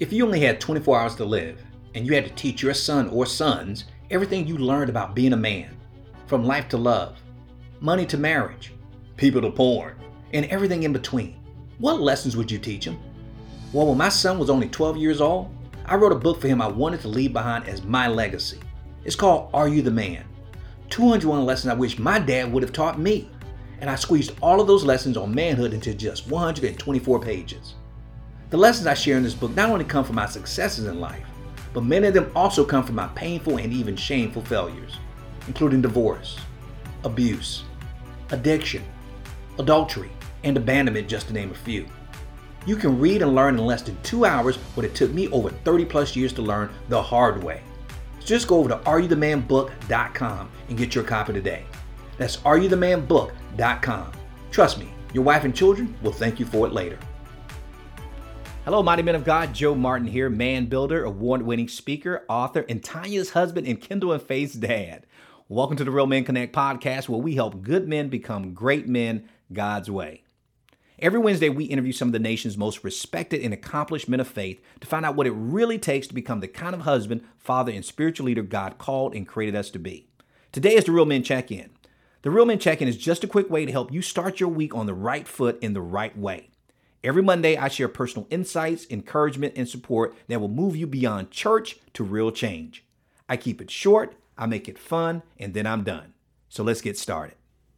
If you only had 24 hours to live and you had to teach your son or sons everything you learned about being a man, from life to love, money to marriage, people to porn, and everything in between, what lessons would you teach him? Well, when my son was only 12 years old, I wrote a book for him I wanted to leave behind as my legacy. It's called Are You the Man? 201 lessons I wish my dad would have taught me. And I squeezed all of those lessons on manhood into just 124 pages. The lessons I share in this book not only come from my successes in life, but many of them also come from my painful and even shameful failures, including divorce, abuse, addiction, adultery, and abandonment, just to name a few. You can read and learn in less than 2 hours what it took me over 30 plus years to learn the hard way. So just go over to areyouthemanbook.com and get your copy today. That's areyouthemanbook.com. Trust me, your wife and children will thank you for it later. Hello, mighty men of God. Joe Martin here, man builder, award-winning speaker, author, and Tanya's husband and Kendall and Faith's dad. Welcome to the Real Men Connect podcast, where we help good men become great men God's way. Every Wednesday, we interview some of the nation's most respected and accomplished men of faith to find out what it really takes to become the kind of husband, father, and spiritual leader God called and created us to be. Today is the Real Men Check-In. The Real Men Check-In is just a quick way to help you start your week on the right foot in the right way. Every Monday, I share personal insights, encouragement, and support that will move you beyond church to real change. I keep it short, I make it fun, and then I'm done. So let's get started.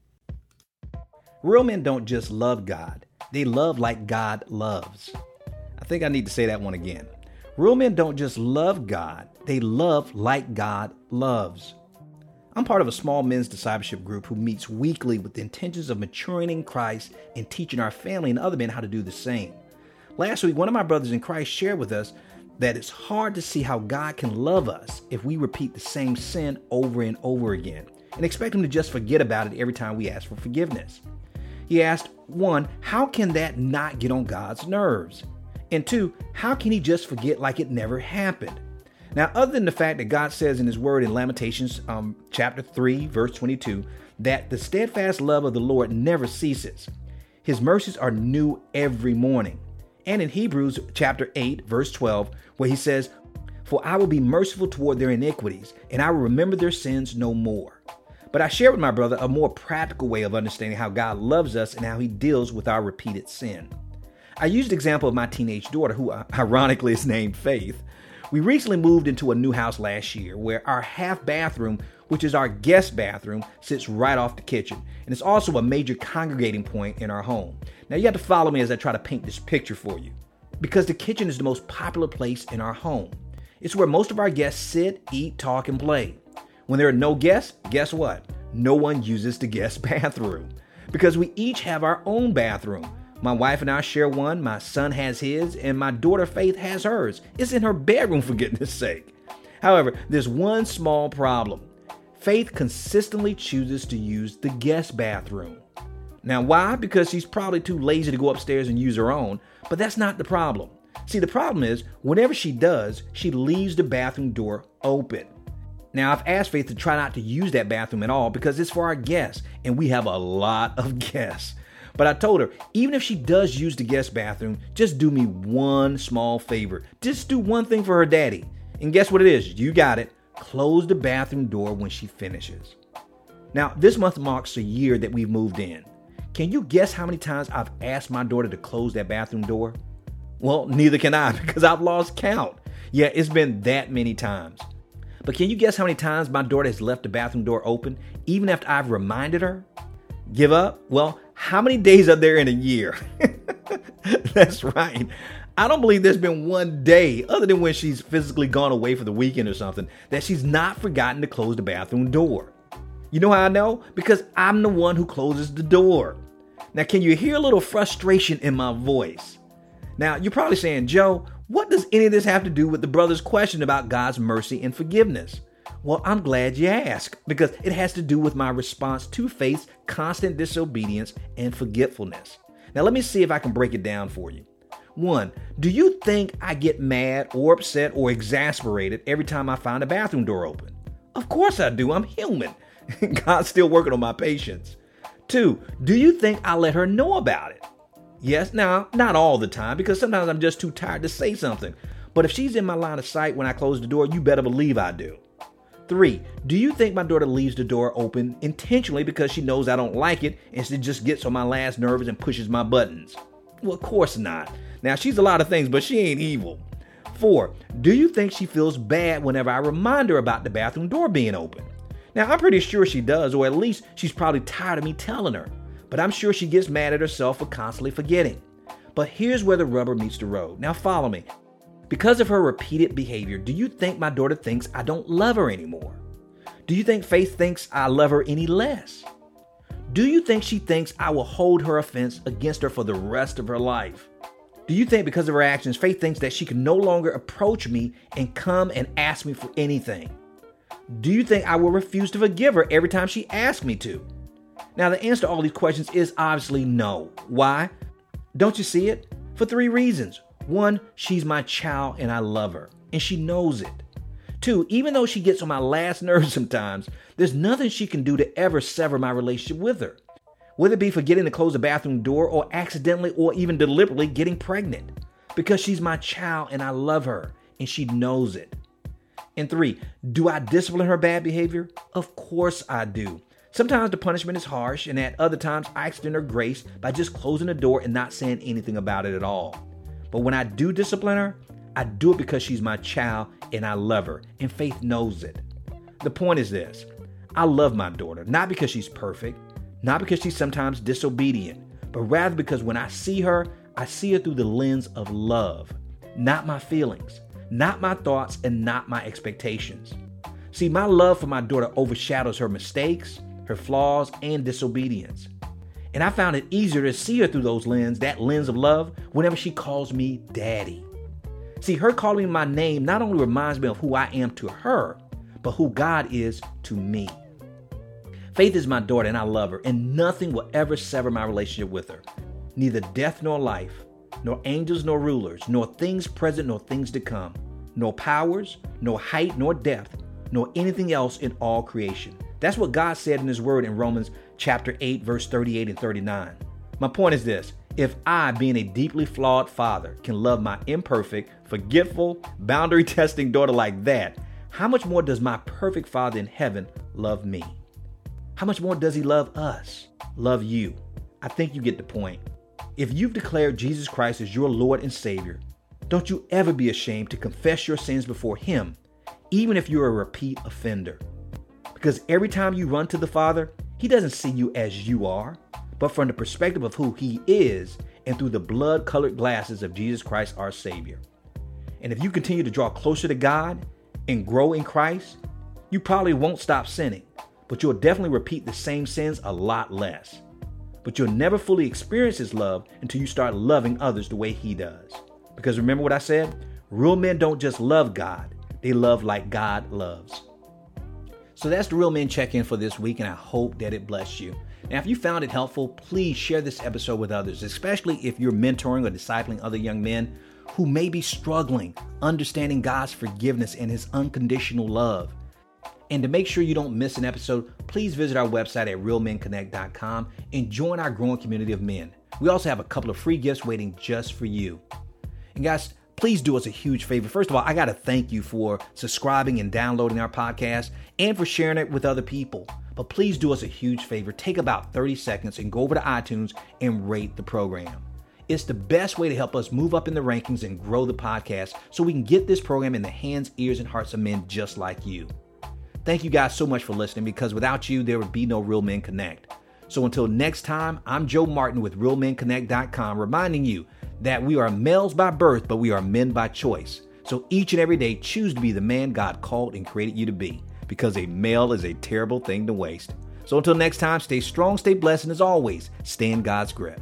Real men don't just love God, they love like God loves. I think I need to say that one again. Real men don't just love God, they love like God loves. I'm part of a small men's discipleship group who meets weekly with the intentions of maturing in Christ and teaching our family and other men how to do the same. Last week, one of my brothers in Christ shared with us that it's hard to see how God can love us if we repeat the same sin over and over again and expect him to just forget about it every time we ask for forgiveness. He asked, 1, how can that not get on God's nerves? And 2, how can he just forget like it never happened? Now, other than the fact that God says in his word in Lamentations chapter 3, verse 22, that the steadfast love of the Lord never ceases. His mercies are new every morning. And in Hebrews chapter 8, verse 12, where he says, for I will be merciful toward their iniquities, and I will remember their sins no more. But I share with my brother a more practical way of understanding how God loves us and how he deals with our repeated sin. I used the example of my teenage daughter, who ironically is named Faith. We recently moved into a new house last year where our half bathroom, which is our guest bathroom, sits right off the kitchen. And it's also a major congregating point in our home. Now you have to follow me as I try to paint this picture for you. Because the kitchen is the most popular place in our home. It's where most of our guests sit, eat, talk, and play. When there are no guests, guess what? No one uses the guest bathroom. Because we each have our own bathroom. My wife and I share one, my son has his, and my daughter Faith has hers. It's in her bedroom, for goodness sake. However, there's one small problem. Faith consistently chooses to use the guest bathroom. Now, why? Because she's probably too lazy to go upstairs and use her own, but that's not the problem. See, the problem is, whenever she does, she leaves the bathroom door open. Now, I've asked Faith to try not to use that bathroom at all because it's for our guests, and we have a lot of guests. But I told her, even if she does use the guest bathroom, just do me one small favor. Just do one thing for her daddy. And guess what it is? You got it. Close the bathroom door when she finishes. Now, this month marks a year that we've moved in. Can you guess how many times I've asked my daughter to close that bathroom door? Well, neither can I because I've lost count. Yeah, it's been that many times. But can you guess how many times my daughter has left the bathroom door open, even after I've reminded her? Give up? Well, how many days are there in a year? That's right. I don't believe there's been one day, other than when she's physically gone away for the weekend or something, that she's not forgotten to close the bathroom door. You know how I know? Because I'm the one who closes the door. Now, can you hear a little frustration in my voice? Now, you're probably saying, Joe, what does any of this have to do with the brother's question about God's mercy and forgiveness? Well, I'm glad you asked, because it has to do with my response to Faith's constant disobedience and forgetfulness. Now, let me see if I can break it down for you. 1, do you think I get mad or upset or exasperated every time I find a bathroom door open? Of course I do. I'm human. God's still working on my patience. 2, do you think I let her know about it? Yes, now, not all the time, because sometimes I'm just too tired to say something. But if she's in my line of sight when I close the door, you better believe I do. 3, do you think my daughter leaves the door open intentionally because she knows I don't like it and she just gets on my last nerves and pushes my buttons? Well, of course not. Now, she's a lot of things, but she ain't evil. 4, do you think she feels bad whenever I remind her about the bathroom door being open? Now, I'm pretty sure she does, or at least she's probably tired of me telling her. But I'm sure she gets mad at herself for constantly forgetting. But here's where the rubber meets the road. Now, follow me. Because of her repeated behavior, do you think my daughter thinks I don't love her anymore? Do you think Faith thinks I love her any less? Do you think she thinks I will hold her offense against her for the rest of her life? Do you think because of her actions, Faith thinks that she can no longer approach me and come and ask me for anything? Do you think I will refuse to forgive her every time she asks me to? Now, the answer to all these questions is obviously no. Why? Don't you see it? For 3 reasons. 1, she's my child and I love her, and she knows it. 2, even though she gets on my last nerve sometimes, there's nothing she can do to ever sever my relationship with her. Whether it be forgetting to close the bathroom door or accidentally or even deliberately getting pregnant. Because she's my child and I love her, and she knows it. And 3, do I discipline her bad behavior? Of course I do. Sometimes the punishment is harsh, and at other times I extend her grace by just closing the door and not saying anything about it at all. But when I do discipline her, I do it because she's my child and I love her, and Faith knows it. The point is this: I love my daughter, not because she's perfect, not because she's sometimes disobedient, but rather because when I see her through the lens of love, not my feelings, not my thoughts, and not my expectations. See, my love for my daughter overshadows her mistakes, her flaws, and disobedience. And I found it easier to see her through that lens of love, whenever she calls me daddy. See, her calling my name not only reminds me of who I am to her, but who God is to me. Faith is my daughter and I love her, and nothing will ever sever my relationship with her. Neither death nor life, nor angels nor rulers, nor things present nor things to come, nor powers, nor height nor depth, nor anything else in all creation. That's what God said in his word in Romans chapter 8, verse 38 and 39. My point is this: if I, being a deeply flawed father, can love my imperfect, forgetful, boundary-testing daughter like that, how much more does my perfect Father in heaven love me? How much more does he love us, love you? I think you get the point. If you've declared Jesus Christ as your Lord and Savior, don't you ever be ashamed to confess your sins before him, even if you're a repeat offender. Because every time you run to the Father, he doesn't see you as you are, but from the perspective of who he is and through the blood-colored glasses of Jesus Christ, our Savior. And if you continue to draw closer to God and grow in Christ, you probably won't stop sinning, but you'll definitely repeat the same sins a lot less. But you'll never fully experience his love until you start loving others the way he does. Because remember what I said? Real men don't just love God, they love like God loves. So that's the Real Men Check-In for this week, and I hope that it blessed you. Now, if you found it helpful, please share this episode with others, especially if you're mentoring or discipling other young men who may be struggling understanding God's forgiveness and his unconditional love. And to make sure you don't miss an episode, please visit our website at realmenconnect.com and join our growing community of men. We also have a couple of free gifts waiting just for you. And guys, please do us a huge favor. First of all, I got to thank you for subscribing and downloading our podcast and for sharing it with other people. But please do us a huge favor. Take about 30 seconds and go over to iTunes and rate the program. It's the best way to help us move up in the rankings and grow the podcast so we can get this program in the hands, ears, and hearts of men just like you. Thank you guys so much for listening, because without you, there would be no Real Men Connect. So until next time, I'm Joe Martin with RealMenConnect.com, reminding you that we are males by birth, but we are men by choice. So each and every day, choose to be the man God called and created you to be, because a male is a terrible thing to waste. So until next time, stay strong, stay blessed, and as always, stay in God's grip.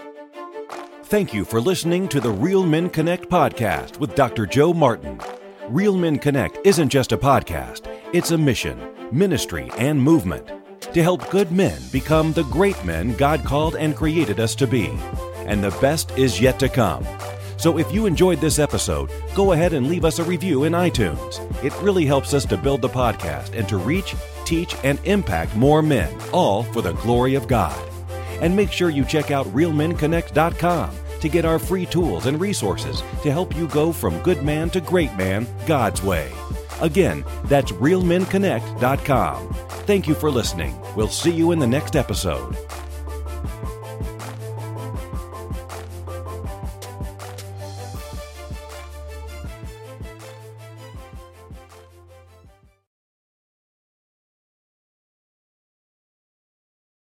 Thank you for listening to the Real Men Connect podcast with Dr. Joe Martin. Real Men Connect isn't just a podcast, it's a mission, ministry, and movement to help good men become the great men God called and created us to be. And the best is yet to come. So if you enjoyed this episode, go ahead and leave us a review in iTunes. It really helps us to build the podcast and to reach, teach, and impact more men, all for the glory of God. And make sure you check out realmenconnect.com to get our free tools and resources to help you go from good man to great man God's way. Again, that's realmenconnect.com. Thank you for listening. We'll see you in the next episode.